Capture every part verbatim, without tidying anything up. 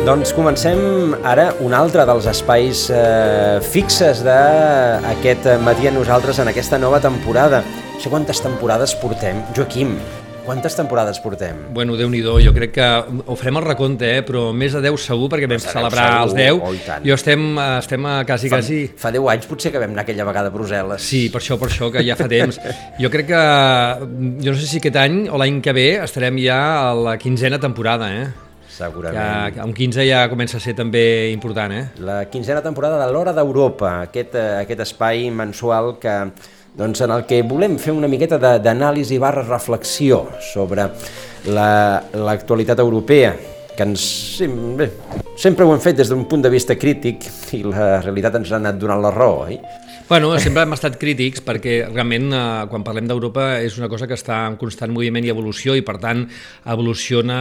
Doncs comencem ara un altre dels espais eh, fixes d'aquest Matí amb nosaltres en aquesta nova temporada. No sé quantes temporades portem. Joaquim, quantes temporades portem? Bueno, Déu-n'hi-do, jo crec que ho farem el recompte, eh? Però més de deu segur, perquè vam celebrar segur, els deu. oh, Jo estem, estem a quasi, fa, quasi... Fa deu anys potser que vam anar aquella vegada a Brussel·les. Sí, per això, per això, que ja fa temps. Jo crec que, jo no sé si aquest any o l'any que ve estarem ja a la quinzena temporada, eh? Segurament. Que amb quinze ja comença a ser també important, eh? La quinzena temporada de l'Hora d'Europa, aquest, aquest espai mensual que, doncs, en el que volem fer una miqueta d'anàlisi barra reflexió sobre l'actualitat la, europea, que ens, bé, sempre ho hem fet des d'un punt de vista crític i la realitat ens ha anat donant la raó, oi? Bueno, sempre hem estat crítics perquè realment eh, quan parlem d'Europa és una cosa que està en constant moviment i evolució i per tant evoluciona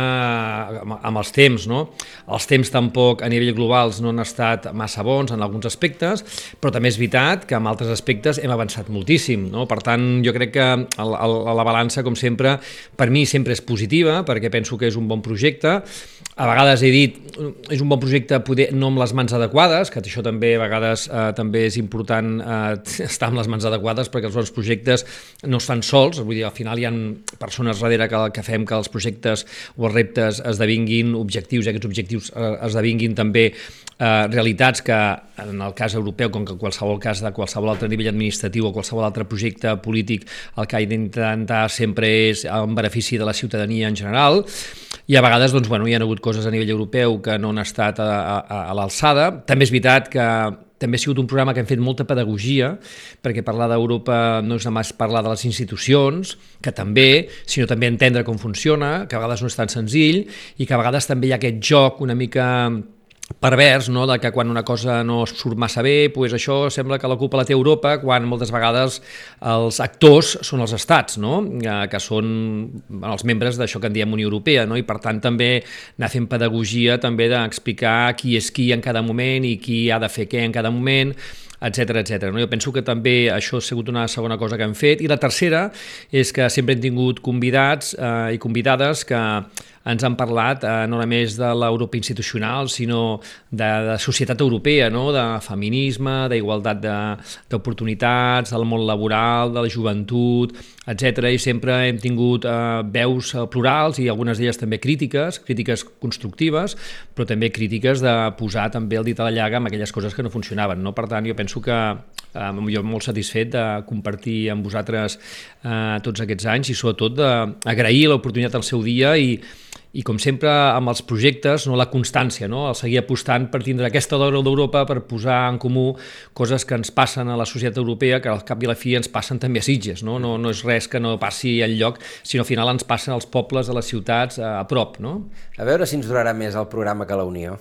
amb els temps, no? Els temps tampoc a nivell globals no han estat massa bons en alguns aspectes, però també és veritat que en altres aspectes hem avançat moltíssim, no? Per tant, jo crec que el, el, la balança, com sempre, per mi sempre és positiva perquè penso que és un bon projecte. A vegades he dit, és un bon projecte poder, no amb les mans adequades, que això també a vegades eh, també és important eh, estar amb les mans adequades perquè els bons projectes no es fan sols, vull dir, al final hi ha persones darrere que, que fem que els projectes o els reptes esdevinguin objectius i aquests objectius eh, esdevinguin també eh, realitats que en el cas europeu, com que en qualsevol cas de qualsevol altre nivell administratiu o qualsevol altre projecte polític, el que ha d'intentar sempre és en benefici de la ciutadania en general. I a vegades doncs, bueno, hi ha hagut coses a nivell europeu que no han estat a, a, a l'alçada. També és veritat que també ha sigut un programa que hem fet molta pedagogia, perquè parlar d'Europa no és només parlar de les institucions, que també, sinó també entendre com funciona, que a vegades no és tan senzill, i que a vegades també hi ha aquest joc una mica pervers, no? De que quan una cosa no surt massa bé, pues això sembla que la culpa la té Europa, quan moltes vegades els actors són els estats, no? Que són bueno, els membres d'això que en diem Unió Europea, no? I per tant també anar fent pedagogia també d'explicar qui és qui en cada moment i qui ha de fer què en cada moment, etcètera, etcètera. No? Jo penso que també això ha sigut una segona cosa que hem fet. I la tercera és que sempre hem tingut convidats eh, i convidades que ens han parlat eh, no només de l'Europa institucional, sinó de, de societat europea, no? De feminisme, d'igualtat d'oportunitats, del món laboral, de la joventut, etcètera. I sempre hem tingut eh, veus plurals i algunes d'elles també crítiques, crítiques constructives, però també crítiques de posar també el dit a la llaga amb aquelles coses que no funcionaven. No? Per tant, jo penso que eh, jo molt satisfet de compartir amb vosaltres eh, tots aquests anys i sobretot d'agrair l'oportunitat al seu dia i i com sempre amb els projectes, no, la constància, no, el seguir apostant per tindre aquesta Hora d'Europa per posar en comú coses que ens passen a la societat europea, que al cap i a la fi ens passen també a Sitges, no, no, no és res que no passi enlloc, sinó al final ens passen als pobles, a les ciutats, a, a prop, no? A veure si ens durarà més el programa que la Unió.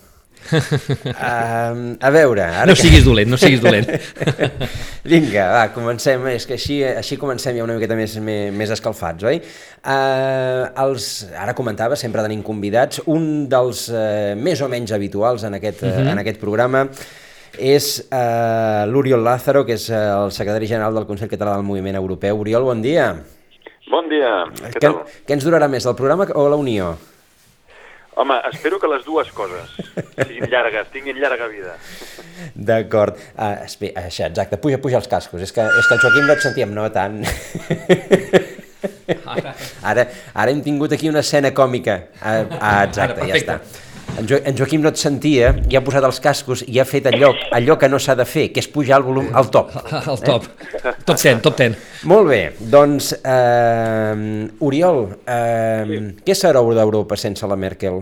Uh, a veure... Ara no siguis dolent, no siguis dolent. Vinga, va, comencem. És que així, així comencem ja una miqueta més, més, més escalfats, oi? Uh, els, ara comentava, sempre tenim convidats. Un dels uh, més o menys habituals en aquest, uh-huh. uh, en aquest programa és uh, l'Oriol Lázaro, que és uh, el secretari general del Consell Català del Moviment Europeu. Oriol, bon dia. Bon dia. Què Què, tal? què ens durarà més, el programa o la Unió? Home, espero que les dues coses siguin llargues, tinguin llarga vida. D'acord. Uh, espera, això, exacte, puja, puja els cascos. És que, és que el Joaquim no et sentíem, no tant. Ara, ara hem tingut aquí una escena còmica. Ah, ah exacte, ja està. En, jo, en Joaquim no et sentia i ha posat els cascos i ha fet allò, allò que no s'ha de fer, que és pujar el volum al top. Al top. Eh? Top ten, top ten. Molt bé, doncs, eh, Oriol, eh, sí. Què serà d'Europa sense la Merkel?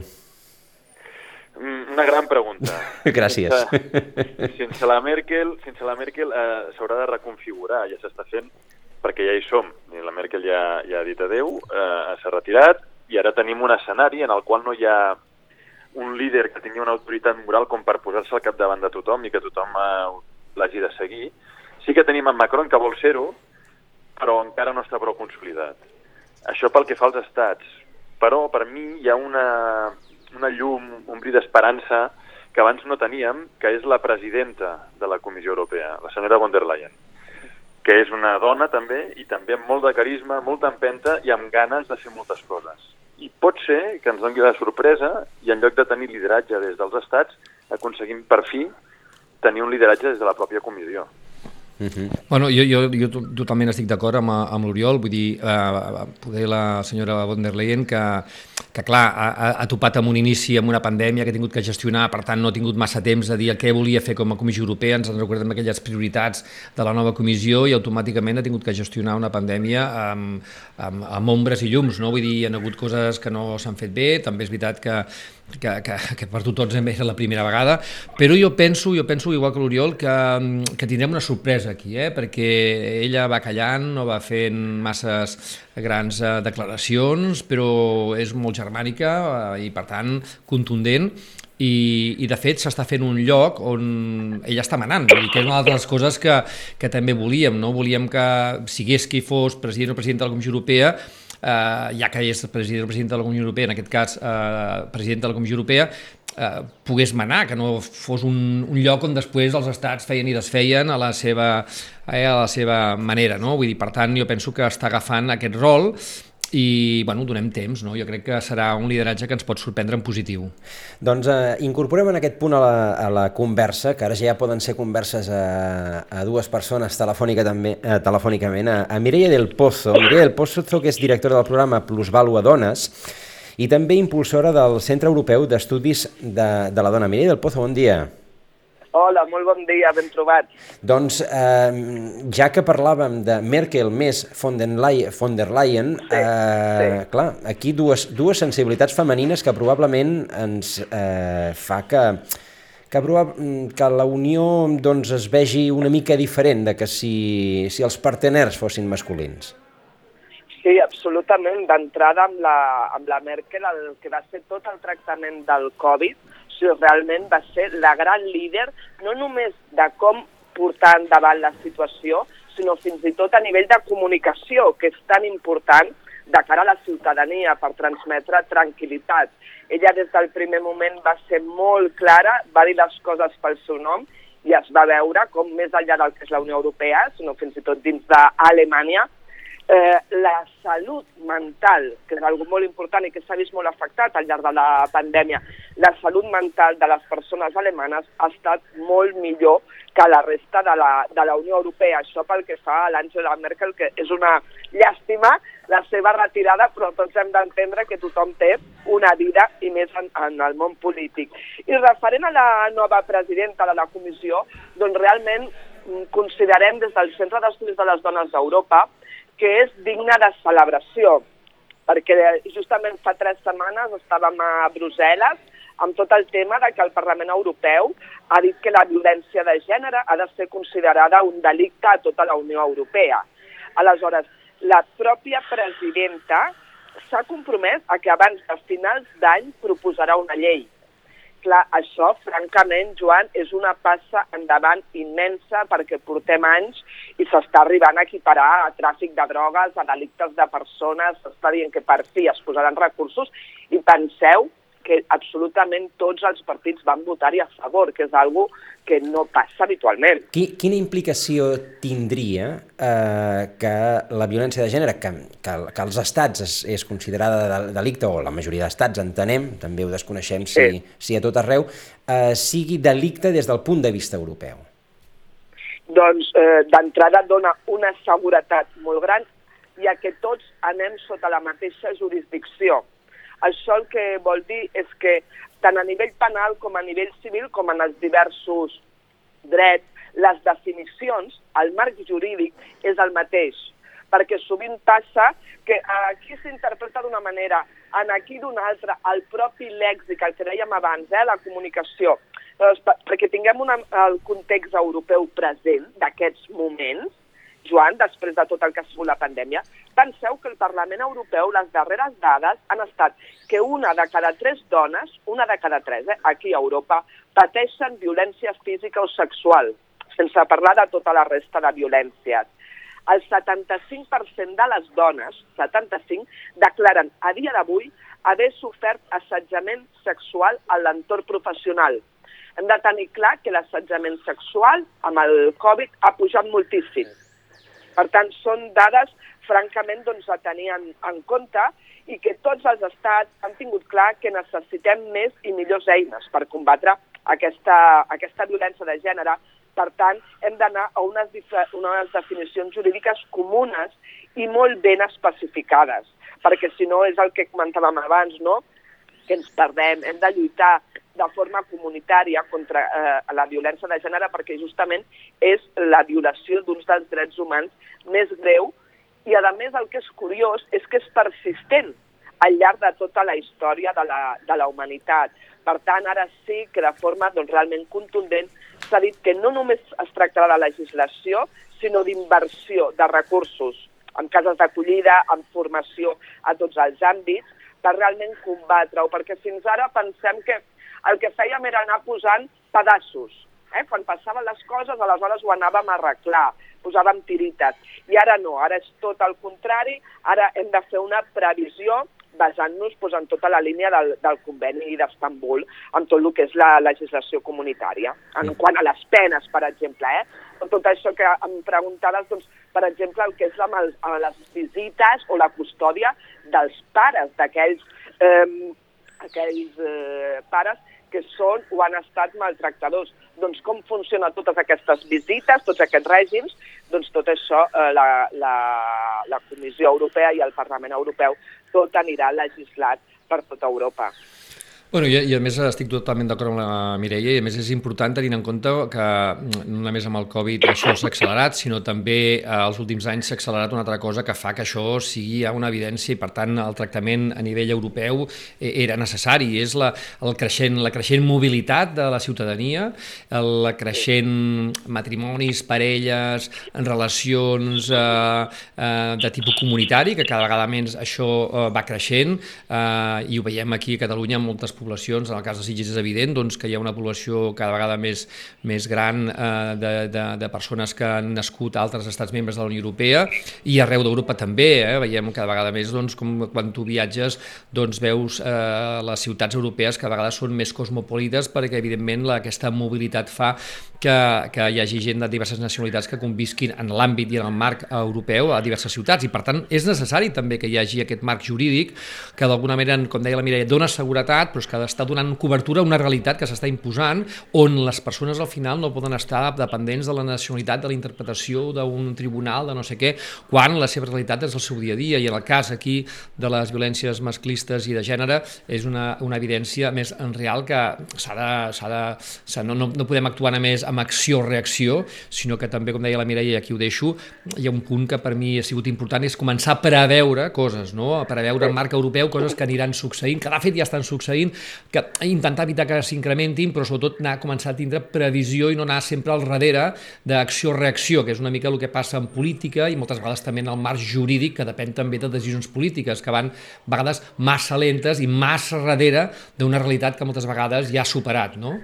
Una gran pregunta. Gràcies. Sense, sense la Merkel, sense la Merkel eh, s'haurà de reconfigurar, ja s'està fent, perquè ja hi som. La Merkel ja, ja ha dit adeu, eh, s'ha retirat, i ara tenim un escenari en el qual no hi ha un líder que tingui una autoritat moral com per posar-se al capdavant de tothom i que tothom eh, l'hagi de seguir. Sí que tenim en Macron, que vol ser-ho, però encara no està prou consolidat. Això pel que fa als estats. Però per mi hi ha una, una llum, un bri d'esperança que abans no teníem, que és la presidenta de la Comissió Europea, la senyora von der Leyen, que és una dona també, i també amb molt de carisma, molta empenta i amb ganes de fer moltes coses. i pot ser que ens doni la sorpresa i en lloc de tenir lideratge des dels estats, aconseguim per fi tenir un lideratge des de la pròpia comissió. Uh-huh. Bueno, jo, jo, jo totalment estic d'acord amb, amb l'Oriol, vull dir, eh, poder la senyora von der Leyen que, que clar, ha, ha topat amb un inici, amb una pandèmia que ha tingut que gestionar, per tant no ha tingut massa temps de dir què volia fer com a Comissió Europea, ens en recordem aquelles prioritats de la nova comissió i automàticament ha tingut que gestionar una pandèmia amb, amb, amb ombres i llums, no? Vull dir, hi ha hagut coses que no s'han fet bé, també és veritat que Que, que, que per tu tots era la primera vegada, però jo penso, jo penso igual que l'Oriol, que, que tindrem una sorpresa aquí, eh? Perquè ella va callant, no va fent masses grans eh, declaracions, però és molt germànica eh, i per tant contundent, i, i de fet s'està fent un lloc on ella està manant, vull dir que és una de les coses que, que també volíem, no? Volíem que sigués qui fos president o presidenta de la Comissió Europea, Uh, ja que és president o presidenta de la Comissió Europea, en aquest cas uh, presidenta de la Comissió Europea, uh, pogués manar, que no fos un, un lloc on després els estats feien i desfeien a la seva, eh, a la seva manera, no? Vull dir, per tant, jo penso que està agafant aquest rol i, bueno, donem temps, no? Jo crec que serà un lideratge que ens pot sorprendre en positiu. Doncs eh, incorporem en aquest punt a la, a la conversa, que ara ja poden ser converses a, a dues persones telefònica, també, eh, telefònicament, a, a Mireia del Pozo. Mireia del Pozo, que és directora del programa Plusvàlua Dones i també impulsora del Centre Europeu d'Estudis de, de la Dona. Mireia del Pozo, bon dia. Hola, molt bon dia, ben trobat. Doncs, eh, ja que parlàvem de Merkel més von der Leyen, von der Leyen sí, eh, sí. clar, aquí dues, dues sensibilitats femenines que probablement ens eh, fa que, que, que la unió doncs, es vegi una mica diferent de que si, si els parteners fossin masculins. Sí, absolutament. D'entrada amb la, amb la Merkel, el que va ser tot el tractament del Covid, realment va ser la gran líder, no només de com portar endavant la situació, sinó fins i tot a nivell de comunicació, que és tan important de cara a la ciutadania per transmetre tranquil·litat. Ella des del primer moment va ser molt clara, va dir les coses pel seu nom i es va veure com més enllà del que és la Unió Europea, sinó fins i tot dins d'Alemanya, Eh, la salut mental, que és algo molt important i que s'ha vist molt afectat al llarg de la pandèmia, la salut mental de les persones alemanes ha estat molt millor que la resta de la, de la Unió Europea. Això pel que fa a l'Angela Merkel, que és una llàstima la seva retirada, però tots hem d'entendre que tothom té una vida i més en, en el món polític. I referent a la nova presidenta de la comissió, doncs realment considerem des del Centre d'Estudis de les Dones d'Europa que és digna de celebració, perquè justament fa tres setmanes estàvem a Brussel·les amb tot el tema de que el Parlament Europeu ha dit que la violència de gènere ha de ser considerada un delicte a tota la Unió Europea. Aleshores, la pròpia presidenta s'ha compromès a que abans de finals d'any proposarà una llei. Clar, això, francament, Joan, és una passa endavant immensa perquè portem anys i s'està arribant a equiparar a tràfic de drogues, a delictes de persones, s'està dient que per fi es posaran recursos i penseu que absolutament tots els partits van votar-hi a favor, que és algo que no passa habitualment. Quina implicació tindria eh, que la violència de gènere, que, que, que als estats és, és considerada delicte, o la majoria d'estats entenem, també ho desconeixem si, sí. si a tot arreu, eh, sigui delicte des del punt de vista europeu? Doncs eh, d'entrada dona una seguretat molt gran, ja que tots anem sota la mateixa jurisdicció. Això el que vol dir és que tant a nivell penal com a nivell civil, com en els diversos drets, les definicions, el marc jurídic és el mateix, perquè sovint passa que aquí s'interpreta d'una manera, en aquí d'una altra, el propi lèxic, el que dèiem abans, eh, la comunicació, doncs, perquè tinguem una, el context europeu present d'aquests moments, Joan, després de tot el que ha sigut la pandèmia, penseu que el Parlament Europeu, les darreres dades han estat que una de cada tres dones, una de cada tres, eh, aquí a Europa, pateixen violència física o sexual, sense parlar de tota la resta de violències. El setanta-cinc per cent de les dones, setanta-cinc, declaren a dia d'avui haver sofert assetjament sexual a l'entorn professional. Hem de tenir clar que l'assetjament sexual amb el Covid ha pujat moltíssim. Per tant, són dades, francament, doncs, a tenir en, en compte i que tots els estats han tingut clar que necessitem més i millors eines per combatre aquesta, aquesta violència de gènere. Per tant, hem d'anar a unes, unes definicions jurídiques comunes i molt ben especificades, perquè si no és el que comentàvem abans, no? Que ens perdem. Hem de lluitar de forma comunitària contra eh, la violència de gènere perquè justament és la violació d'uns dels drets humans més greu i, a més, el que és curiós és que és persistent al llarg de tota la història de la, de la humanitat. Per tant, ara sí que de forma doncs, realment contundent s'ha dit que no només es tractarà de legislació, sinó d'inversió de recursos en cases d'acollida, en formació a tots els àmbits, per realment combatre-ho, perquè fins ara pensem que el que fèiem era anar posant pedaços. Eh? Quan passaven les coses, aleshores ho anàvem a arreglar, posàvem tirites. I ara no, ara és tot el contrari, ara hem de fer una previsió basant-nos doncs, en tota la línia del, del conveni d'Istanbul, en tot el que és la legislació comunitària. En quant a les penes, per exemple, eh? tot això que em preguntaves, doncs, per exemple, el que és amb, el, amb les visites o la custòdia dels pares, d'aquells eh, aquells eh, pares que són o han estat maltractadors. Doncs com funcionen totes aquestes visites, tots aquests règims, doncs tot això eh, la, la, la Comissió Europea i el Parlament Europeu tot anirà legislat per tota Europa. Bueno, i, i a més estic totalment d'acord amb la Mireia i a més és important tenint en compte que no només amb el Covid això s'ha accelerat, sinó també eh, els últims anys s'ha accelerat una altra cosa que fa que això sigui una evidència i per tant el tractament a nivell europeu eh, era necessari. És la, el creixent, la creixent mobilitat de la ciutadania, el creixent matrimonis, parelles, en relacions eh, eh, de tipus comunitari, que cada vegada més això eh, va creixent eh, i ho veiem aquí a Catalunya en moltes poblacions, en el cas de Sitges és evident doncs, que hi ha una població cada vegada més, més gran eh, de, de, de persones que han nascut a altres estats membres de la Unió Europea i arreu d'Europa també, eh? Veiem cada vegada més doncs, com quan tu viatges doncs, veus eh, les ciutats europees que a vegades són més cosmopolites perquè evidentment la, aquesta mobilitat fa que, que hi hagi gent de diverses nacionalitats que convisquin en l'àmbit i en el marc europeu a diverses ciutats i per tant és necessari també que hi hagi aquest marc jurídic que d'alguna manera, com deia la Mireia, dona seguretat però és que està donant cobertura a una realitat que s'està imposant on les persones al final no poden estar dependents de la nacionalitat, de la interpretació d'un tribunal, de no sé què, quan la seva realitat és el seu dia a dia i en el cas aquí de les violències masclistes i de gènere és una, una evidència més en real que s'ha de, s'ha de, s'ha, no, no, no podem actuar només amb acció-reacció, sinó que també, com deia la Mireia, i aquí ho deixo, hi ha un punt que per mi ha sigut important, és començar a preveure coses, no? A preveure el marc europeu, coses que aniran succeint, que de fet ja estan succeint, que intentar evitar que s'incrementin, però sobretot anar a començar a tindre previsió i no anar sempre al darrere d'acció-reacció, que és una mica el que passa en política i moltes vegades també en el marc jurídic, que depèn també de decisions polítiques, que van a vegades massa lentes i massa darrere d'una realitat que moltes vegades ja ha superat, no?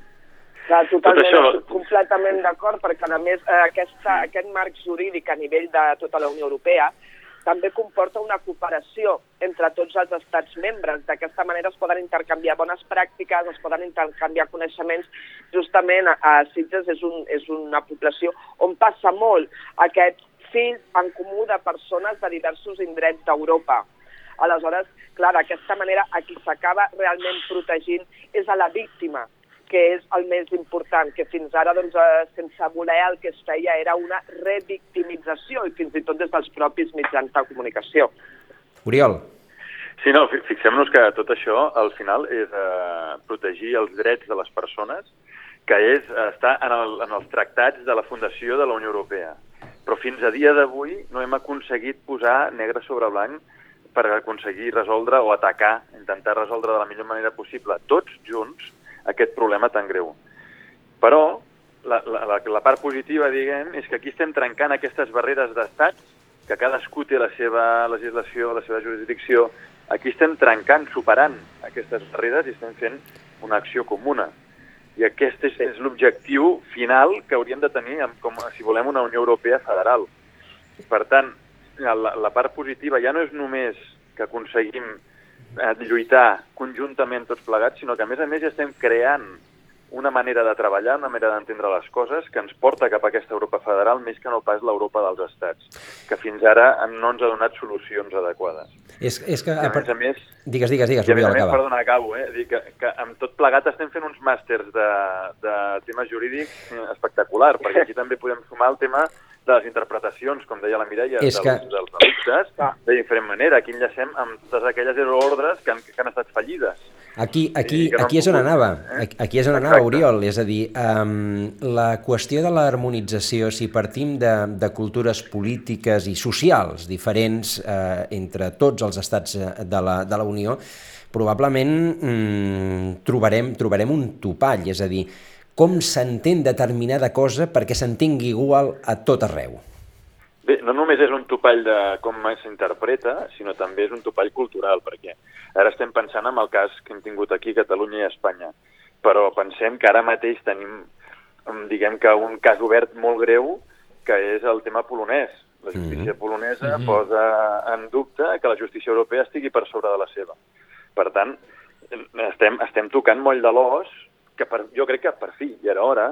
Clar, totalment, això... completament d'acord, perquè a més aquesta, aquest marc jurídic a nivell de tota la Unió Europea també comporta una cooperació entre tots els estats membres. D'aquesta manera es poden intercanviar bones pràctiques, es poden intercanviar coneixements. Justament a Sitges és, un, és una població on passa molt aquest fil en comú de persones de diversos indrets d'Europa. Aleshores, clar, d'aquesta manera a qui s'acaba realment protegint és a la víctima, que és el més important, que fins ara, doncs, sense voler, el que es feia era una revictimització, i fins i tot des dels propis mitjans de comunicació. Oriol. Sí, no, fixem-nos que tot això, al final, és eh, protegir els drets de les persones, que és estar en, el, en els tractats de la Fundació de la Unió Europea. Però fins a dia d'avui no hem aconseguit posar negre sobre blanc per aconseguir resoldre o atacar, intentar resoldre de la millor manera possible, tots junts, aquest problema tan greu. Però la, la, la part positiva, diguem, és que aquí estem trencant aquestes barreres d'estats, que cadascú té la seva legislació, la seva jurisdicció. Aquí estem trencant, superant aquestes barreres i estem fent una acció comuna. I aquest és, és l'objectiu final que hauríem de tenir com, si volem una Unió Europea federal. Per tant, la, la part positiva ja no és només que aconseguim lluitar conjuntament tots plegats, sinó que a més a més estem creant una manera de treballar, una manera d'entendre les coses que ens porta cap a aquesta Europa federal més que no pas l'Europa dels estats, que fins ara no ens ha donat solucions adequades. És, és que... I a més a més... Digues, digues, digues. I a més a més, perdona, acabo, eh? Dic que, que amb tot plegat estem fent uns màsters de, de temes jurídics espectacular, perquè aquí també podem sumar el tema de les interpretacions, com deia la Mireia, dels, que... dels delictes, de diferent manera. Aquí enllacem amb totes aquelles ordres que han, que han estat fallides. Aquí, aquí, no aquí és on anava, eh? aquí és on anava, Oriol, és a dir, um, la qüestió de l'harmonització, si partim de, de cultures polítiques i socials diferents eh, entre tots els estats de la, de la Unió, probablement mm, trobarem, trobarem un topall, és a dir, com s'entén determinada cosa perquè s'entengui igual a tot arreu. Bé, no només és un topall de com s'interpreta, sinó també és un topall cultural, perquè ara estem pensant en el cas que hem tingut aquí, Catalunya i Espanya, però pensem que ara mateix tenim, diguem que un cas obert molt greu, que és el tema polonès. La justícia polonesa mm-hmm. posa en dubte que la justícia europea estigui per sobre de la seva. Per tant, estem, estem tocant moll de l'os, que per, jo crec que per fi ja era hora,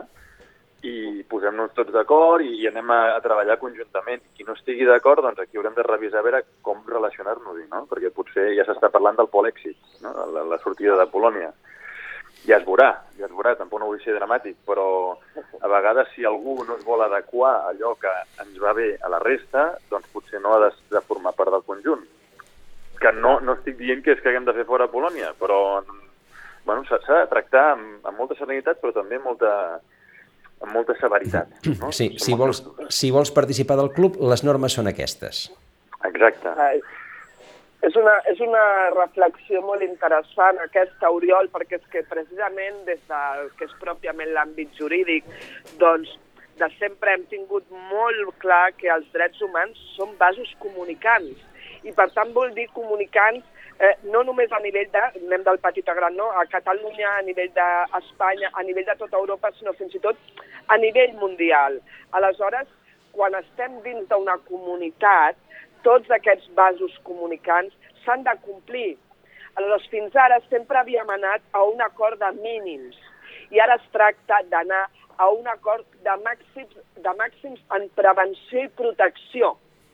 i posem-nos tots d'acord i, i anem a, a treballar conjuntament. Qui no estigui d'acord, doncs aquí haurem de revisar a veure com relacionar-nos-hi, no? Perquè potser ja s'està parlant del Polèxit, no? la, la sortida de Polònia. Ja es veurà, ja es veurà, tampoc no vull ser dramàtic, però a vegades si algú no es vol adequar a allò que ens va bé a la resta, doncs potser no ha de, de formar part del conjunt. Que no, no estic dient que és que haguem de fer fora Polònia, però bueno, s'ha de tractar amb, amb molta serenitat, però també amb molta... amb molta severitat. No? Sí, si vols, si vols participar del club, les normes són aquestes. Exacte. Ai, és, una, és una reflexió molt interessant aquesta, Oriol, perquè és que precisament des del que és pròpiament l'àmbit jurídic, doncs de sempre hem tingut molt clar que els drets humans són vasos comunicants i per tant vol dir comunicants Eh, no només a nivell de, anem del petit a gran, no? A Catalunya, a nivell d'Espanya, a nivell de tota Europa, sinó fins i tot a nivell mundial. Aleshores, quan estem dins d'una comunitat, tots aquests vasos comunicants s'han de complir. Aleshores, fins ara sempre havíem anat a un acord de mínims i ara es tracta d'anar a un acord de màxims, de màxims en prevenció i protecció.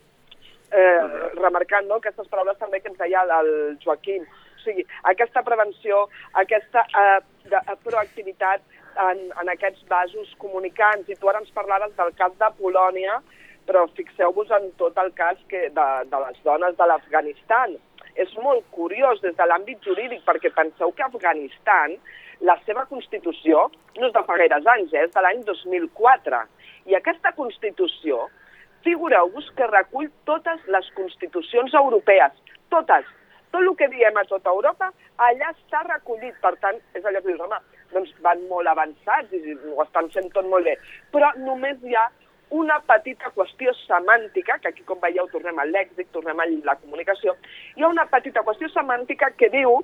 Eh, remarcant no, aquestes paraules també que ens deia el Joaquim. O sigui, aquesta prevenció, aquesta eh, de, proactivitat en, en aquests vasos comunicants. I tu ara ens parlaves del cas de Polònia, però fixeu-vos en tot el cas que de, de les dones de l'Afganistan. És molt curiós des de l'àmbit jurídic, perquè penseu que Afganistan, la seva Constitució, no és de fa gaires anys, eh, és de l'any dos mil quatre. I aquesta Constitució, figureu-vos que recull totes les constitucions europees, totes. Tot el que diem a tota Europa, allà està recollit. Per tant, és allò que dius, home, doncs van molt avançats i ho estan fent tot molt bé. Però només hi ha una petita qüestió semàntica, que aquí, com veieu, tornem al lèxic, tornem a la comunicació, hi ha una petita qüestió semàntica que diu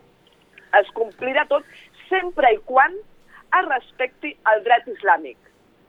es complirà tot sempre i quan es respecti el dret islàmic.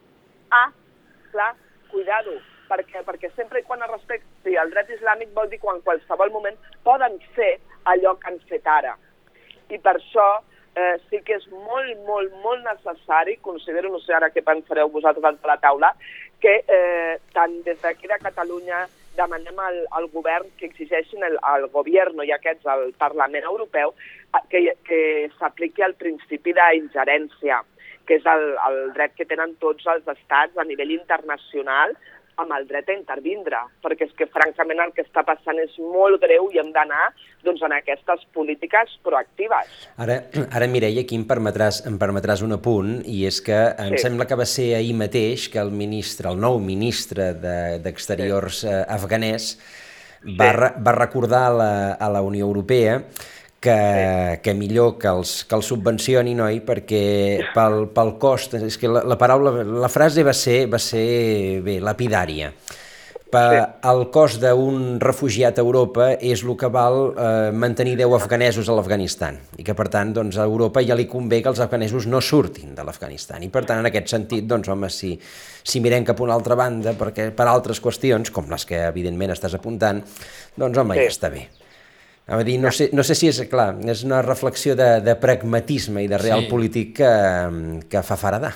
Ah, clar, cuidado, perquè, perquè sempre i quan es respecti el dret islàmic vol dir que en qualsevol moment poden fer allò que han fet ara. I per això eh, sí que és molt, molt, molt necessari, considero, no sé ara què pensareu vosaltres a la taula, que eh, tant des d'aquí de Catalunya demanem al, al govern que exigeixin el, al govern i aquests al Parlament Europeu que, que s'apliqui el principi d'ingerència, que és el, el dret que tenen tots els estats a nivell internacional amb el dret a intervindre, perquè és que francament el que està passant és molt greu i hem d'anar doncs, en aquestes polítiques proactives. Ara, ara Mireia, aquí em permetràs, em permetràs un apunt, i és que em sí. sembla que va ser ahir mateix que el ministre, el nou ministre d'Exteriors de, sí. afganès va, sí. va recordar a la, a la Unió Europea que, sí. que millor que els, que els subvencioni, noi, perquè pel, pel cost, és que la, la paraula, la frase va ser, va ser bé, lapidària. Pa, sí. El cost d'un refugiat a Europa és el que val eh, mantenir deu afganesos a l'Afganistan, i que per tant doncs, a Europa ja li convé que els afganesos no surtin de l'Afganistan, i per tant en aquest sentit, doncs home, si, si mirem cap a una altra banda, perquè per altres qüestions, com les que evidentment estàs apuntant, doncs home, sí. ja està bé. A dir, no sé, no sé si és, clar, és una reflexió de, de pragmatisme i de real sí. polític que, que fa faradar.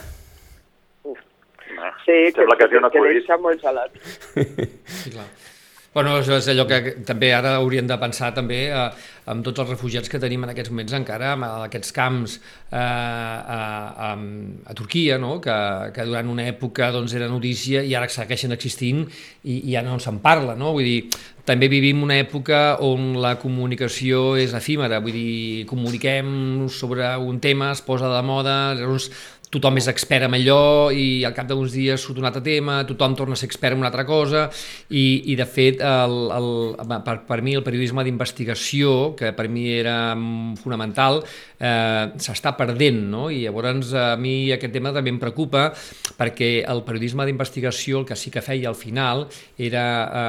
Sí, que, Sembla que, que, que, que deixa molt gelat. Sí, clar. Bueno, és allò que també ara hauríem de pensar també eh, amb tots els refugiats que tenim en aquests moments encara, amb aquests camps eh, a, a, a Turquia, no? que, que durant una època doncs, era notícia i ara segueixen existint i, i ja no se'n parla. No? Vull dir, també vivim una època on la comunicació és efímera, vull dir, comuniquem sobre un tema, es posa de moda, llavors tothom és expert en allò i al cap d'uns dies surt un altre tema, tothom torna a ser expert en una altra cosa i, i de fet el, el, per, per mi el periodisme d'investigació, que per mi era fonamental, eh, s'està perdent, no? I llavors a mi aquest tema també em preocupa perquè el periodisme d'investigació el que sí que feia al final era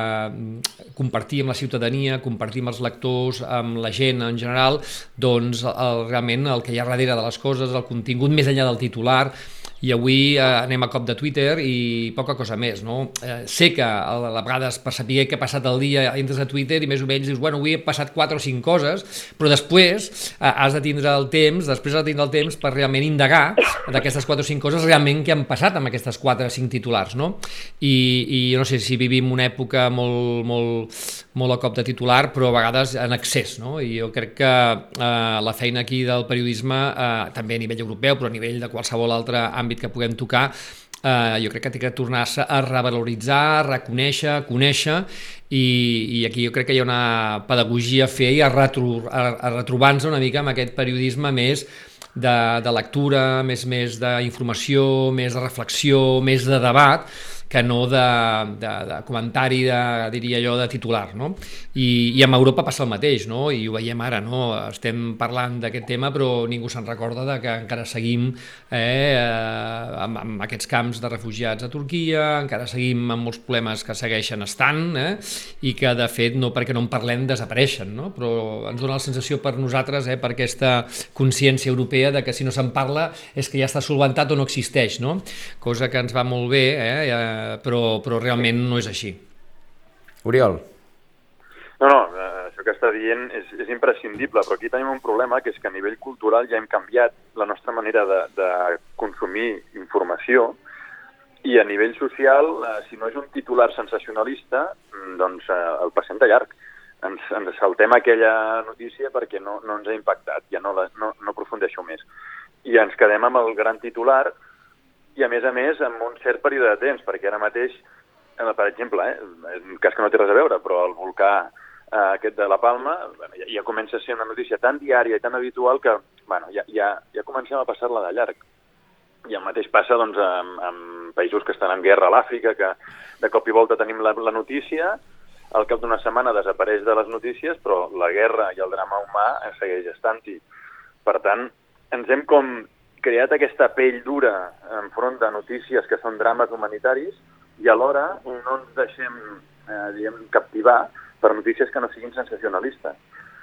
eh, compartir amb la ciutadania, compartir amb els lectors, amb la gent en general, doncs el, realment el que hi ha darrere de les coses, el contingut més enllà del titular. I avui eh, anem a cop de Twitter i poca cosa més, no? Eh, sé que a, a vegades per saber què ha passat el dia entres a Twitter i més o menys dius, bueno, avui he passat quatre o cinc coses, però després eh, has de tindre el temps, després has de tindre el temps per realment indagar d'aquestes quatre o cinc coses realment què han passat amb aquestes quatre o cinc titulars, no? I, i no sé si vivim una època molt, molt, molt a cop de titular, però a vegades en excés, no? I jo crec que eh, la feina aquí del periodisme, eh, també a nivell europeu, però a nivell de qualsevol altre àmbit que puguem tocar, eh, jo crec que té que tornar-se a revaloritzar, a reconèixer, a conèixer i, i aquí jo crec que hi ha una pedagogia a fer i a, retro, a, a retrobar-nos una mica amb aquest periodisme més de, de lectura, més, més d'informació, més de reflexió, més de debat, que no de, de, de comentari, de, diria jo, de titular, no? I, i amb Europa passa el mateix, no? I ho veiem ara, no? Estem parlant d'aquest tema, però ningú se'n recorda de que encara seguim eh, amb, amb aquests camps de refugiats a Turquia, encara seguim amb molts problemes que segueixen estant, eh? I que, de fet, no perquè no en parlem, desapareixen, no? Però ens dona la sensació per nosaltres, eh, per aquesta consciència europea de que si no se'n parla és que ja està solventat o no existeix, no? Cosa que ens va molt bé, eh? Ja, però, però realment no és així. Oriol. No, no, això que està dient és, és imprescindible, però aquí tenim un problema, que és que a nivell cultural ja hem canviat la nostra manera de, de consumir informació i a nivell social, si no és un titular sensacionalista, doncs el passem de llarg. Ens, ens saltem aquella notícia perquè no, no ens ha impactat, ja no, la, no, no aprofundeixo més. I ens quedem amb el gran titular i, a més a més, amb un cert període de temps, perquè ara mateix, per exemple, eh, és un cas que no té res a veure, però el volcà eh, aquest de La Palma ja, ja comença a ser una notícia tan diària i tan habitual que bueno, ja, ja, ja comencem a passar-la de llarg. I el mateix passa doncs, amb, amb països que estan en guerra a l'Àfrica, que de cop i volta tenim la, la notícia, al cap d'una setmana desapareix de les notícies, però la guerra i el drama humà segueix estant-hi. Per tant, ens hem com creat aquesta pell dura enfront de notícies que són drames humanitaris i alhora no ens deixem eh, diguem, captivar per notícies que no siguin sensacionalistes.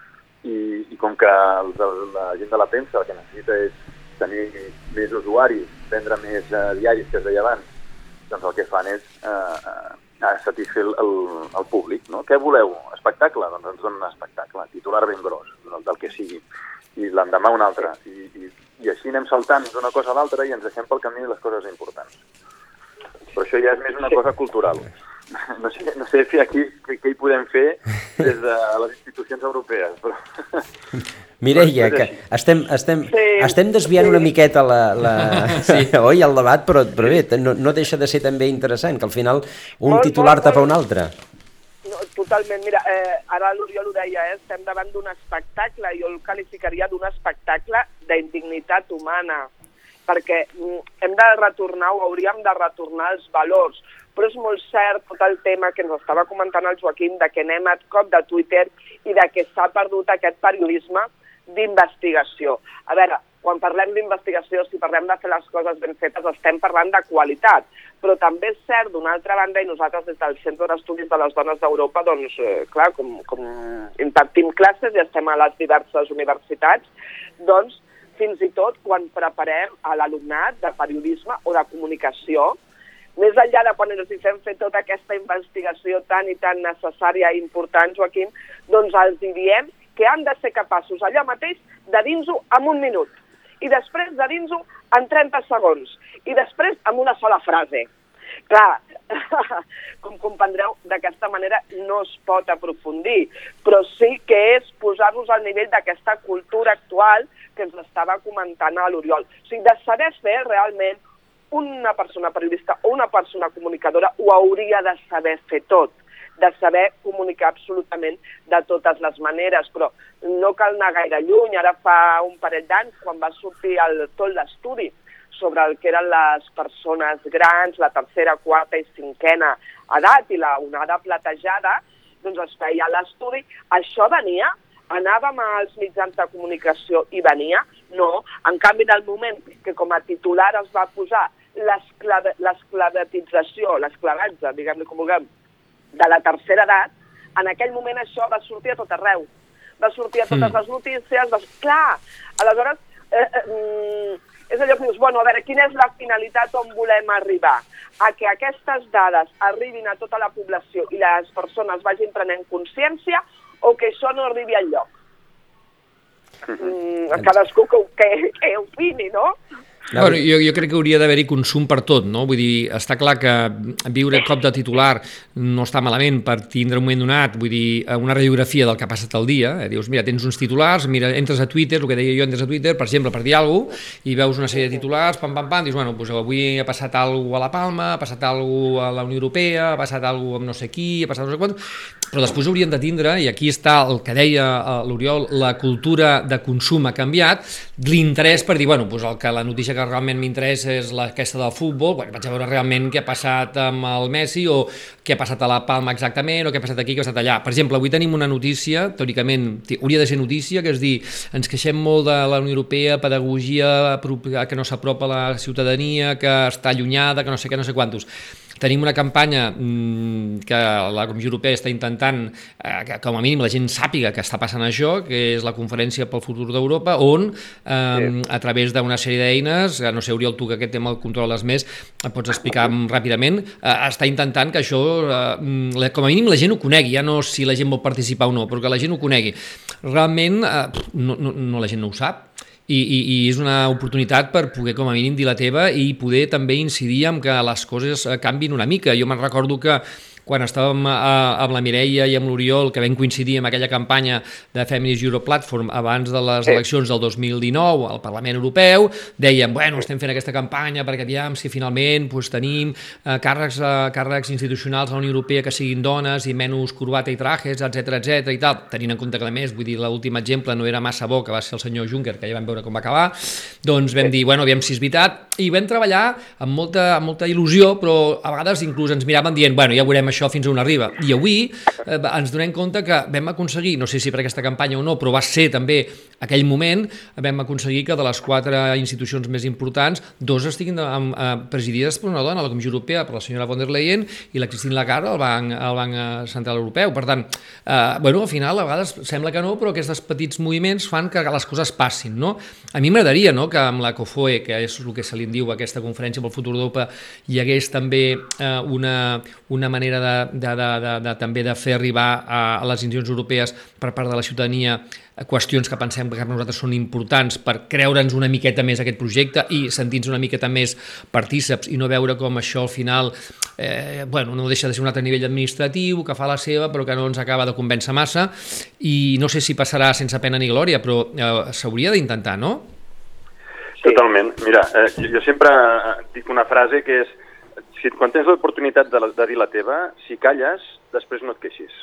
I, i com que el, la gent de la premsa el que necessita és tenir més usuaris, vendre més eh, diaris que es deia abans, doncs el que fan és eh, eh, satisfer el, el, el públic. No? Què voleu? Espectacle? Doncs ens donen un espectacle, titular ben gros, del, del que sigui. I l'endemà un altre. I, i, i així anem saltant d'una cosa a l'altra i ens deixem pel camí les coses importants. Però això ja és més una cosa cultural. No sé, no sé si aquí què, què hi podem fer des de les institucions europees, però... Mireia, que estem, estem, sí, estem desviant sí. una miqueta la, la, sí. oi, el debat, però, però bé, no, no deixa de ser també interessant, que al final un molt, titular molt, tapa molt. un altre. No, totalment, mira, eh, ara l'Oriol ho deia, eh, estem davant d'un espectacle, jo el qualificaria d'un espectacle d'indignitat humana, perquè hem de retornar o hauríem de retornar els valors, però és molt cert tot el tema que ens estava comentant el Joaquim, de que anem a cop de Twitter i de que s'ha perdut aquest periodisme d'investigació. A veure, quan parlem d'investigació, si parlem de fer les coses ben fetes, estem parlant de qualitat, però també és cert, d'una altra banda, i nosaltres des del Centre d'Estudis de les Dones d'Europa, doncs, eh, clar, com, com impartim classes i estem a les diverses universitats, doncs, fins i tot quan preparem a l'alumnat de periodisme o de comunicació, més enllà de quan ens fem fer tota aquesta investigació tan i tan necessària i important, Joaquim, doncs els diem que han de ser capaços allò mateix de dins-ho en un minut, i després de dins-ho en trenta segons, i després amb una sola frase. Clar, com comprendreu, d'aquesta manera no es pot aprofundir, però sí que és posar-nos al nivell d'aquesta cultura actual que ens estava comentant a l'Oriol. O sigui, de saber fer realment una persona periodista o una persona comunicadora ho hauria de saber fer tot, de saber comunicar absolutament de totes les maneres, però no cal anar gaire lluny. Ara fa un parell d'anys, quan va sortir el, tot l'estudi sobre el que eren les persones grans, la tercera, quarta i cinquena edat i la onada platejada, doncs es feia l'estudi. Això venia? Anàvem als mitjans de comunicació i venia? No. En canvi, en el moment que com a titular es va posar l'esclavatització, l'esclavatge, diguem-li com vulguem, de la tercera edat, en aquell moment això va sortir a tot arreu. Va sortir a totes mm. les notícies. Va... Clar, aleshores, eh, eh, és allò que dius, bueno, a veure, quina és la finalitat on volem arribar? A que aquestes dades arribin a tota la població i les persones vagin prenent consciència, o que això no arribi al lloc? Mm, cadascú que, que, que opini, no? Bueno, jo, jo crec que hauria d'haver-hi consum per tot, no? Vull dir, està clar que viure cop de titular no està malament per tindre un moment donat, vull dir, una radiografia del que ha passat el dia, eh? Dius, mira, tens uns titulars, mira, entres a Twitter, el que deia jo, entres a Twitter, per exemple, per dir alguna cosa, i veus una sèrie de titulars, pam, pam, pam, dius, bueno, doncs avui ha passat alguna cosa a la Palma, ha passat alguna cosa a la Unió Europea, ha passat alguna cosa amb no sé qui, ha passat no sé quant, però després haurien de tindre, i aquí està el que deia l'Oriol, la cultura de consum ha canviat, l'interès per dir, bueno, doncs el que la notícia que realment m'interessa és la, aquesta del futbol, bueno, vaig a veure realment què ha passat amb el Messi o què ha passat a la Palma exactament o què ha passat aquí, què ha passat allà. Per exemple, avui tenim una notícia, teòricament hauria de ser notícia, que és dir, ens queixem molt de la Unió Europea, pedagogia que no s'apropa a la ciutadania, que està allunyada, que no sé què, no sé quantos. Tenim una campanya mmm, que la Comissió Europea està intentant eh, que com a mínim la gent sàpiga que està passant això, que és la Conferència pel Futur d'Europa, on eh, sí. a través d'una sèrie d'eines, no sé, Oriol, tu que aquest tema el controles més, et pots explicar ràpidament, eh, està intentant que això, eh, com a mínim la gent ho conegui, ja no si la gent vol participar o no, però que la gent ho conegui. Realment, eh, no, no, no la gent no ho sap. I, i, i és una oportunitat per poder com a mínim dir la teva i poder també incidir en que les coses canvin una mica. Jo me'n recordo que quan estàvem a, amb la Mireia i amb l'Oriol, que vam coincidir amb aquella campanya de Feminist Europe Platform abans de les eleccions del dos mil dinou al Parlament Europeu, dèiem, bueno, estem fent aquesta campanya perquè aviam si finalment pues, tenim eh, càrrecs, eh, càrrecs institucionals a la Unió Europea que siguin dones i menys corbata i trajes, etcètera, etcètera i tal, tenint en compte que a més, vull dir, l'últim exemple no era massa bo, que va ser el senyor Juncker, que ja vam veure com va acabar, doncs vam dir, bueno, aviam si és veritat, i vam treballar amb molta, amb molta il·lusió, però a vegades inclús ens miraven dient, bueno, ja veurem això fins on arriba. I avui eh, ens donem compte que vam aconseguir, no sé si per aquesta campanya o no, però va ser també aquell moment, vam aconseguir que de les quatre institucions més importants, dos estiguin eh, presidides per una dona, la Comissió Europea, per la senyora von der Leyen i la Christine Lagarde, el Banc, el Banc Central Europeu. Per tant, eh, bueno, al final a vegades sembla que no, però aquests petits moviments fan que les coses passin, no? A mi m'agradaria, no?, que amb la COFOE, que és el que se li en diu aquesta conferència pel futur d'Europa, hi hagués també eh, una, una manera de, de, de, de, de, també de fer arribar a, a les institucions europees per part de la ciutadania qüestions que pensem que per nosaltres són importants per creure'ns una miqueta més aquest projecte i sentir-nos una miqueta més partíceps i no veure com això al final eh, bueno, no deixa de ser un altre nivell administratiu que fa la seva però que no ens acaba de convèncer massa i no sé si passarà sense pena ni glòria però eh, s'hauria d'intentar, no? Totalment. Mira, eh, jo sempre dic una frase que és si quan tens l'oportunitat de, de dir la teva, si calles, després no et queixis.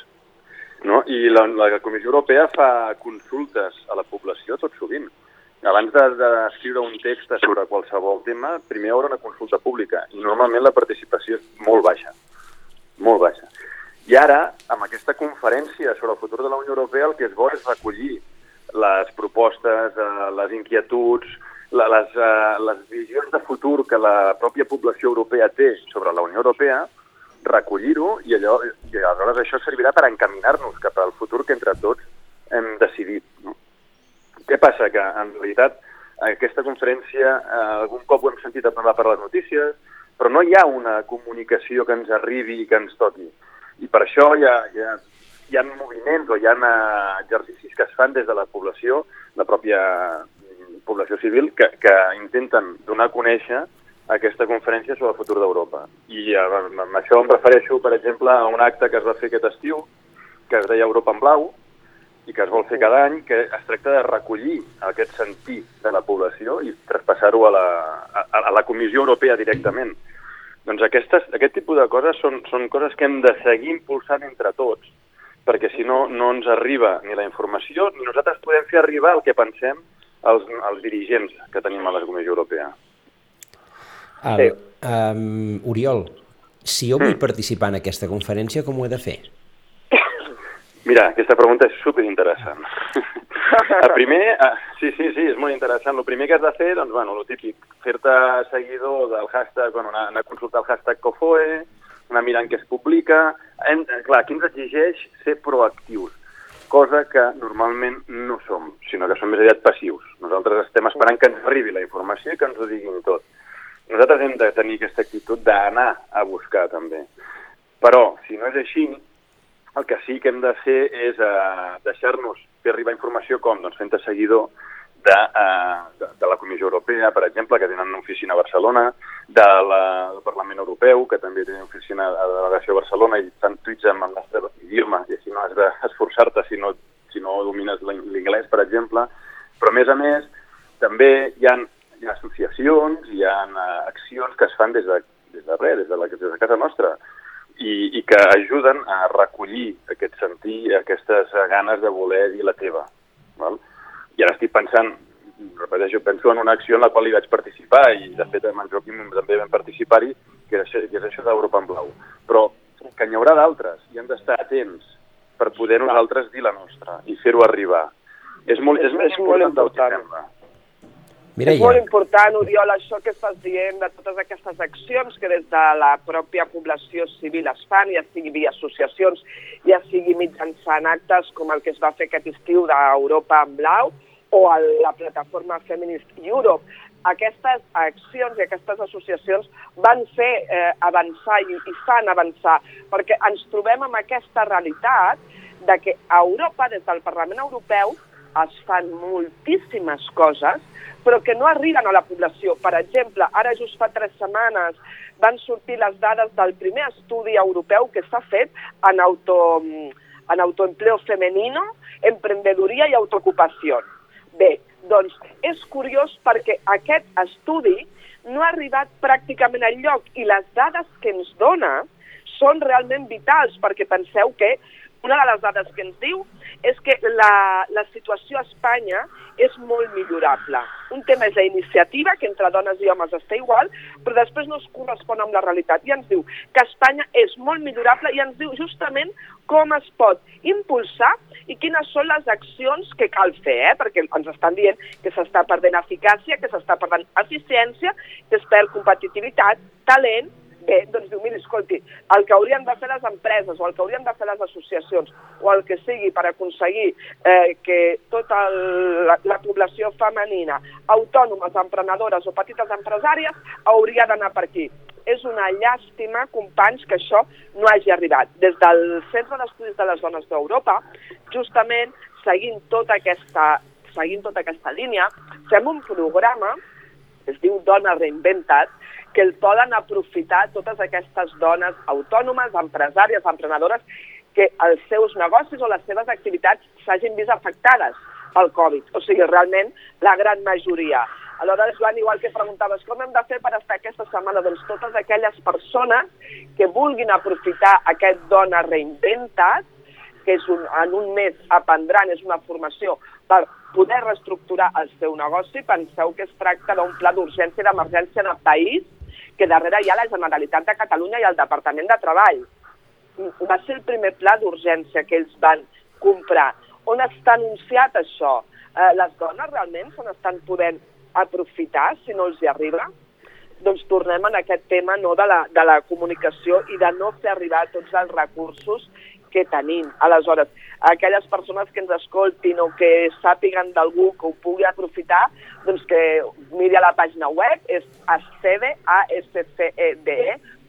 No? I la, la Comissió Europea fa consultes a la població tot sovint. Abans d'escriure de, un text sobre qualsevol tema, primer hi haurà una consulta pública i normalment la participació és molt baixa, molt baixa. I ara, amb aquesta conferència sobre el futur de la Unió Europea, el que es vol és recollir les propostes, les inquietuds, les, les visions de futur que la pròpia població europea té sobre la Unió Europea, recollir-ho i, allò, i aleshores això servirà per encaminar-nos cap al futur que entre tots hem decidit. No? Què passa? Que en realitat aquesta conferència eh, algun cop ho hem sentit a parlar per les notícies, però no hi ha una comunicació que ens arribi i que ens toqui. I per això hi ha, hi ha hi ha moviments o hi ha exercicis que es fan des de la població, la pròpia població civil, que, que intenten donar a conèixer aquesta conferència sobre el futur d'Europa. I amb això em refereixo, per exemple, a un acte que es va fer aquest estiu, que es deia Europa en Blau, i que es vol fer cada any, que es tracta de recollir aquest sentir de la població i traspassar-ho a, la, a, a la Comissió Europea directament. Doncs aquestes, aquest tipus de coses són, són coses que hem de seguir impulsant entre tots, perquè si no, no ens arriba ni la informació, ni nosaltres podem fer arribar el que pensem als, als dirigents que tenim a la Comissió Europea. El, um, Oriol, si jo vull mm. participar en aquesta conferència, com ho he de fer? Mira, aquesta pregunta és superinteressant. El primer, sí, sí, sí, és molt interessant. El primer que has de fer, doncs, bueno, el típic, fer-te seguidor del hashtag, bueno, anar, anar a consultar el hashtag COFOE, anar mirant què es publica. Hem, clar, aquí ens exigeix ser proactius, cosa que normalment no som, sinó que som més aviat passius. Nosaltres estem esperant que ens arribi la informació i que ens ho diguin tot. Nosaltres hem de tenir aquesta actitud d'anar a buscar, també. Però, si no és així, el que sí que hem de fer és uh, deixar-nos fer arribar informació com? Doncs fent-te seguidor de, uh, de, de la Comissió Europea, per exemple, que tenen una oficina a Barcelona, de la, del Parlament Europeu, que també té una oficina a la delegació a Barcelona i fan tuits en el nostre idioma, i així no has d'esforçar-te si no, si no domines l'inglès, per exemple. Però, a més a més, també hi ha, hi ha associacions, hi ha uh, accions que es fan des de, des de res, des de, la, des de casa nostra, I, i que ajuden a recollir aquest sentir, aquestes ganes de voler dir la teva. Val? I ara estic pensant, repeteixo, penso en una acció en la qual hi vaig participar, i de fet amb en Joaquim també vam participar-hi, que és, que és això d'Europa en Blau. Però que n'hi haurà d'altres, i hem d'estar atents per poder nosaltres dir la nostra i fer-ho arribar. És molt, és, és molt important. Mireia. És molt important, Oriol, això que estàs dient de totes aquestes accions que des de la pròpia població civil es fan, ja sigui via associacions, ja sigui mitjançant actes com el que es va fer aquest estiu d'Europa en Blau o a la plataforma Feminist Europe. Aquestes accions i aquestes associacions van fer eh, avançar i, i fan avançar, perquè ens trobem amb aquesta realitat de que a Europa, des del Parlament Europeu, es fan moltíssimes coses, però que no arriben a la població. Per exemple, ara just fa tres setmanes van sortir les dades del primer estudi europeu que s'ha fet en, auto, en autoempleo femenino, emprendedoria i autoocupació. Bé, doncs és curiós perquè aquest estudi no ha arribat pràcticament enlloc i les dades que ens dona són realment vitals, perquè penseu que una de les dades que ens diu és que la, la situació a Espanya és molt millorable. Un tema és la iniciativa, que entre dones i homes està igual, però després no es correspon amb la realitat. I ens diu que Espanya és molt millorable i ens diu justament com es pot impulsar i quines són les accions que cal fer, eh? Perquè ens estan dient que s'està perdent eficàcia, que s'està perdent eficiència, que es perd competitivitat, talent. Bé, doncs diu, miri, escolti, el que haurien de fer les empreses o el que haurien de fer les associacions o el que sigui per aconseguir eh, que tota el, la, la població femenina, autònomes, emprenedores o petites empresàries, hauria d'anar per aquí. És una llàstima, companys, que això no hagi arribat. Des del Centre d'Estudis de les Dones d'Europa, justament seguint tota aquesta, seguint tota aquesta línia, fem un programa que es diu Dona Reinventat, que el poden aprofitar totes aquestes dones autònomes, empresàries, emprenedores, que els seus negocis o les seves activitats s'hagin vist afectades pel Covid. O sigui, realment, la gran majoria. Aleshores, Joan, igual que preguntaves com hem de fer per estar aquesta setmana, doncs totes aquelles persones que vulguin aprofitar aquest Dona Reinventat, que és un, en un mes aprendran, és una formació per poder reestructurar el seu negoci. Penseu que es tracta d'un pla d'urgència i d'emergència de país, que darrere hi ha la Generalitat de Catalunya i el Departament de Treball. Va ser el primer pla d'urgència que ells van comprar. On està anunciat això? Eh, les dones realment se n'estan podent aprofitar si no els hi arriba? Doncs tornem en aquest tema no, de, la, de la comunicació i de no fer arribar tots els recursos que tenim. Aleshores, aquelles persones que ens escoltin o que sàpiguen d'algú que ho pugui aprofitar, doncs que miri a la pàgina web, és accede, a s c e d e punt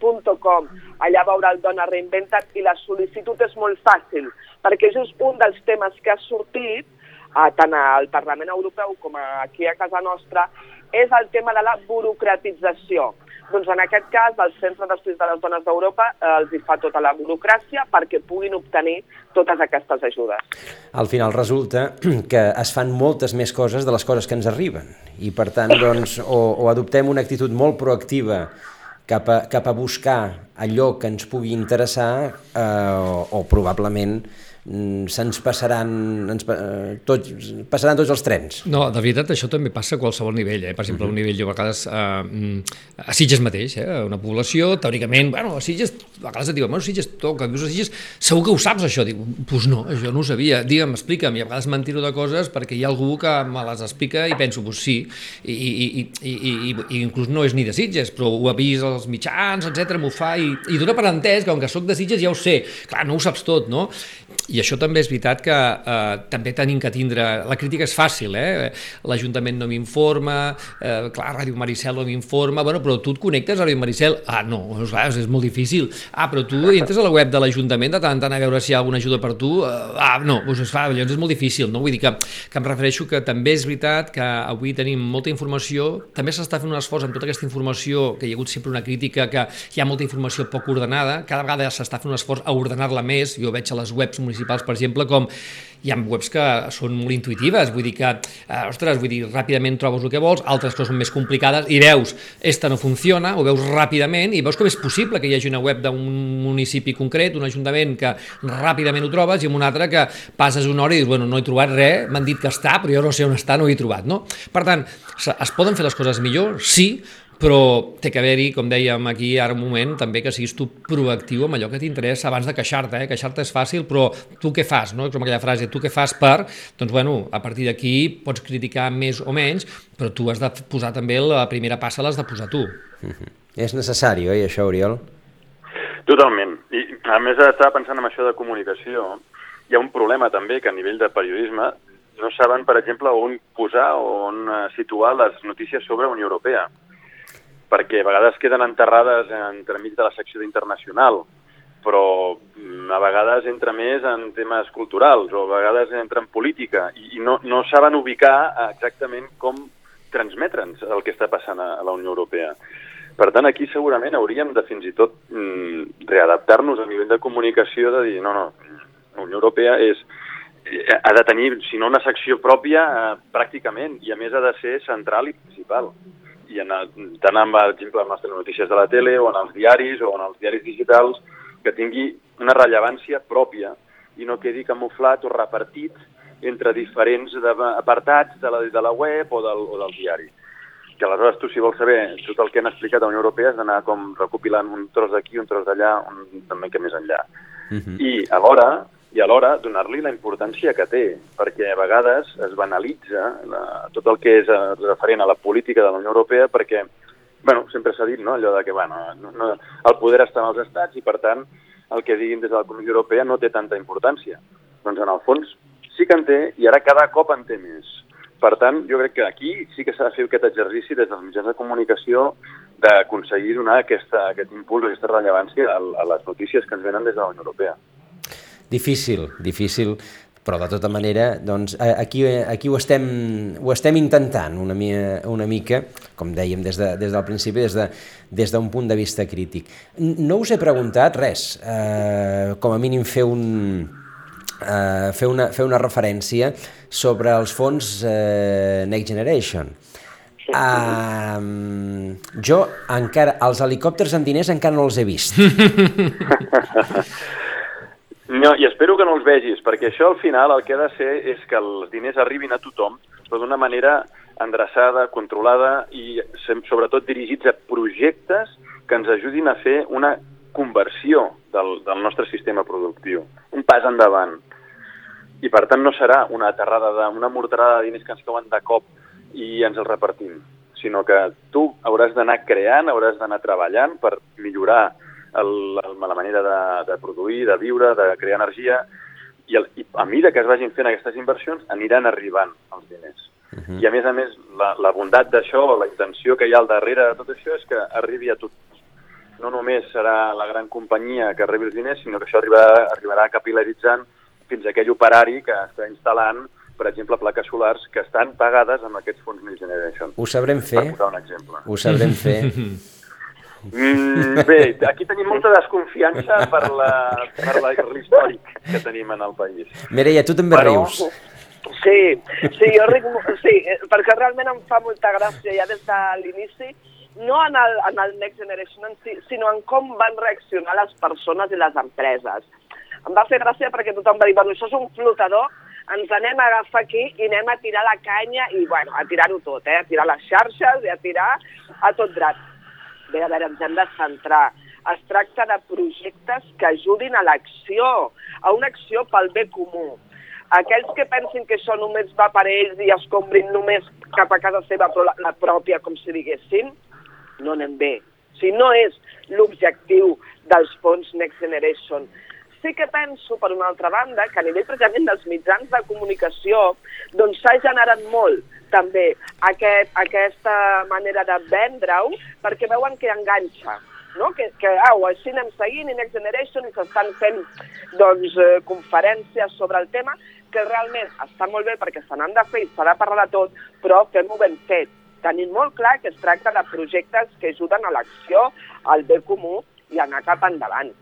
com, allà veurà el Dona Reinventat, i la sol·licitud és molt fàcil, perquè just un dels temes que ha sortit, eh, tant al Parlament Europeu com aquí a casa nostra, és el tema de la burocratització. Doncs en aquest cas, el Centre d'Estudis de les Dones d'Europa eh, els hi fa tota la burocràcia perquè puguin obtenir totes aquestes ajudes. Al final resulta que es fan moltes més coses de les coses que ens arriben i per tant doncs, o, o adoptem una actitud molt proactiva cap a, cap a buscar allò que ens pugui interessar eh, o, o probablement se'ns passaran, ens, eh, tots, passaran tots els trens. No, de veritat, això també passa a qualsevol nivell. Eh? Per exemple, uh -huh. a un nivell, jo a vegades, eh, a Sitges mateix, eh? una població, teòricament, bueno, a Sitges, a vegades et diuen, bueno, Sitges, tu que vius a Sitges, segur que ho saps, això. Dic, doncs no, això no ho sabia. Digue'm, explica'm, i a vegades m'entiro de coses perquè hi ha algú que me les explica i penso, doncs sí, i, i, i, i, i, i inclús no és ni de Sitges, però ho ha vist als mitjans, etcètera, m'ho fa, i, i dona per entès que, com que soc de Sitges, ja ho sé. Clar, no ho saps tot, no? I això també és veritat que eh, també tenim que tindre... La crítica és fàcil, eh? L'Ajuntament no m'informa, eh, clar, Ràdio Maricel no m'informa, bueno, però tu et connectes a Ràdio Maricel? Ah, no, clar, és molt difícil. Ah, però tu entres a la web de l'Ajuntament de tant en tant a veure si hi ha alguna ajuda per tu? Ah, no, doncs es fa, llavors és molt difícil, no? Vull dir que, que em refereixo que també és veritat que avui tenim molta informació, també s'està fent un esforç amb tota aquesta informació, que hi ha hagut sempre una crítica que hi ha molta informació poc ordenada, cada vegada s'està fent un esforç a ordenar-la més, jo veig a les webs municipals, per exemple, com hi ha webs que són molt intuïtives, vull dir que, eh, ostres, vull dir, ràpidament trobes el que vols, altres que són més complicades, i veus, esta no funciona, ho veus ràpidament, i veus com és possible que hi hagi una web d'un municipi concret, un ajuntament, que ràpidament ho trobes, i en un altre que passes una hora i dius, bueno, no he trobat res, m'han dit que està, però jo no sé on està, no ho he trobat, no? Per tant, es poden fer les coses millor? Sí, però té que haver-hi, com dèiem aquí ara un moment, també que siguis tu proactiu amb allò que t'interessa abans de queixar-te, eh? Queixar-te és fàcil, però tu què fas, no? Com aquella frase, tu què fas per... Doncs bueno, a partir d'aquí pots criticar més o menys, però tu has de posar també la primera passa, l'has de posar tu. Uh-huh. És necessari, oi, això, Oriol? Totalment. I a més d'estar pensant en això de comunicació, hi ha un problema també que a nivell de periodisme no saben, per exemple, on posar o on situar les notícies sobre Unió Europea, perquè a vegades queden enterrades entremig de la secció d'internacional, però a vegades entra més en temes culturals o a vegades entra en política i no, no saben ubicar exactament com transmetre'ns el que està passant a la Unió Europea. Per tant, aquí segurament hauríem de fins i tot mm, readaptar-nos a nivell de comunicació, de dir, no, no, la Unió Europea és, ha de tenir, si no una secció pròpia, eh, pràcticament, i a més ha de ser central i principal. I en, tant amb, per exemple, amb les notícies de la tele o en els diaris o en els diaris digitals, que tingui una rellevància pròpia i no quedi camuflat o repartit entre diferents apartats de la, de la web o del, o del diari. Que aleshores tu, si vols saber tot el que han explicat a la Unió Europea, has d'anar com recopilant un tros d'aquí, un tros d'allà, un també que més enllà. Uh-huh. I alhora, i alhora donar-li la importància que té, perquè a vegades es banalitza la, tot el que és referent a la política de la Unió Europea, perquè, bueno, sempre s'ha dit, no?, allò de que, bueno, no, no, el poder està en els estats i, per tant, el que diguin des de la Comissió Europea no té tanta importància. Doncs, en el fons, sí que en té, i ara cada cop en té més. Per tant, jo crec que aquí sí que s'ha de fer aquest exercici des dels mitjans de comunicació d'aconseguir donar aquesta, aquest impuls, aquesta rellevància a, a les notícies que ens venen des de la Unió Europea. Difícil, difícil, però de tota manera, doncs, aquí, aquí ho, estem, ho estem intentant una, una mica, com dèiem des, de, des del principi, des, de, des d'un punt de vista crític. No us he preguntat res, eh, com a mínim fer, un, eh, fer, una, fer una referència sobre els fons eh, Next Generation. Uh, jo encara, els helicòpters amb diners encara no els he vist. No, i espero que no els vegis, perquè això al final el que ha de ser és que els diners arribin a tothom, però d'una manera endreçada, controlada i sobretot dirigits a projectes que ens ajudin a fer una conversió del, del nostre sistema productiu, un pas endavant. I per tant no serà una aterrada, de, una morterada de diners que ens cauen de cop i ens els repartim, sinó que tu hauràs d'anar creant, hauràs d'anar treballant per millorar El, la manera de, de produir, de viure, de crear energia, i, el, i a mesura que es vagin fent aquestes inversions aniran arribant els diners. Uh-huh. I a més a més, la, la bondat d'això, la intenció que hi ha al darrere de tot això és que arribi a tots. no només serà la gran companyia que rebi els diners, sinó que això arribarà, arribarà capil·laritzant fins a aquell operari que està instal·lant, per exemple, plaques solars que estan pagades amb aquests fons Next Generation. Ho sabrem fer. Per posar un exemple. Ho sabrem fer. Mm, bé, aquí tenim molta desconfiança per la- per la- per l'històric que tenim en el país. Mireia, tu també Però- rius. Sí, sí, jo ric, mo- sí, eh, perquè realment em fa molta gràcia ja des de l'inici, no en el, en el Next Generation en si, sinó en com van reaccionar les persones i les empreses. Em va fer gràcia perquè tothom va dir, bueno, això és un flotador, ens anem a agafar aquí i anem a tirar la canya i, bueno, a tirar-ho tot, eh? A tirar les xarxes i a tirar a tot drat. Bé, a veure, ens hem de centrar. Es tracta de projectes que ajudin a l'acció, a una acció pel bé comú. Aquells que pensin que això només va per ells i es comprin només cap a casa seva, però la, la pròpia, com si diguéssim, no anem bé. O sigui, no és l'objectiu dels fons Next Generation. Sí que penso, per una altra banda, que a nivell precisament dels mitjans de comunicació doncs s'ha generat molt també aquest, aquesta manera de vendre-ho perquè veuen que enganxa, no? Que, que au, així anem seguint i Next Generation i s'estan fent doncs, eh, conferències sobre el tema que realment està molt bé perquè se n'han de fer i s'ha de parlar de tot, però fem-ho ben fet. Tenim molt clar que es tracta de projectes que ajuden a l'acció, al bé comú i a anar cap endavant.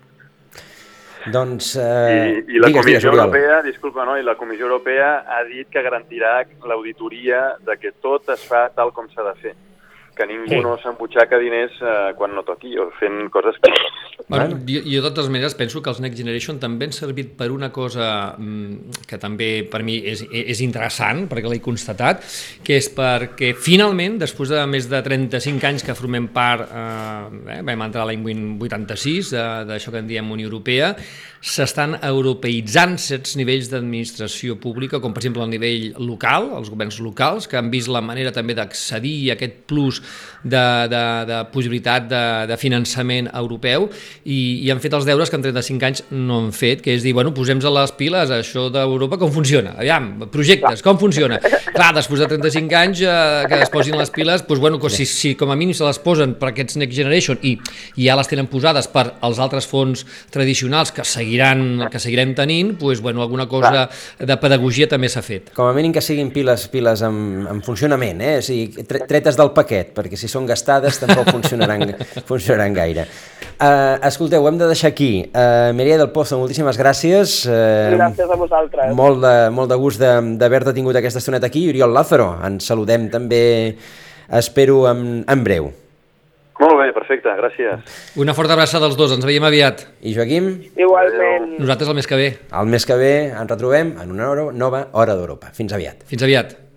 Doncs, eh, I, i la digues, digues, Comissió Oriol. Europea, disculpa, no, i la Comissió Europea ha dit que garantirà l'auditoria de que tot es fa tal com s'ha de fer, que ningú Sí. no s'embutxaca diners eh, quan no toqui o fent coses que no toqui. Bueno, jo, jo de totes maneres penso que els Next Generation també han servit per una cosa mm, que també per mi és, és interessant, perquè l'he constatat, que és perquè finalment, després de més de trenta-cinc anys que formem part, eh, eh, vam entrar l'any vuitanta-sis, eh, d'això que en diem Unió Europea, s'estan europeïtzant certs nivells d'administració pública, com per exemple el nivell local, els governs locals, que han vist la manera també d'accedir a aquest plus de, de, de possibilitat de, de finançament europeu i, i han fet els deures que en trenta-cinc anys no han fet, que és dir, bueno, posem a les piles això d'Europa com funciona, aviam, projectes, com funciona. Clar, després de trenta-cinc anys eh, que es posin les piles, doncs, bueno, si, si com a mínim se les posen per aquests Next Generation i, i ja les tenen posades per als altres fons tradicionals que seguiran, que seguirem tenint, doncs, bueno, alguna cosa de pedagogia també s'ha fet. Com a mínim que siguin piles piles en, en funcionament, eh? O sigui, tre- tretes del paquet, perquè si són gastades tampoc funcionaran, funcionaran gaire. Uh, escolteu, ho hem de deixar aquí. Uh, Mireia del Pozo, moltíssimes gràcies. Uh, Gràcies a vosaltres. Molt de, molt de gust de- d'haver-te tingut aquesta estoneta aquí. Oriol Lázaro, ens saludem també, espero, en, en breu. Molt bé, perfecte, gràcies. Una forta abraçada als dos, ens veiem aviat. I Joaquim, Igualment. Nosaltres el mes que ve. el mes que ve ens retrobem en una hora, nova Hora d'Europa. Fins aviat. Fins aviat.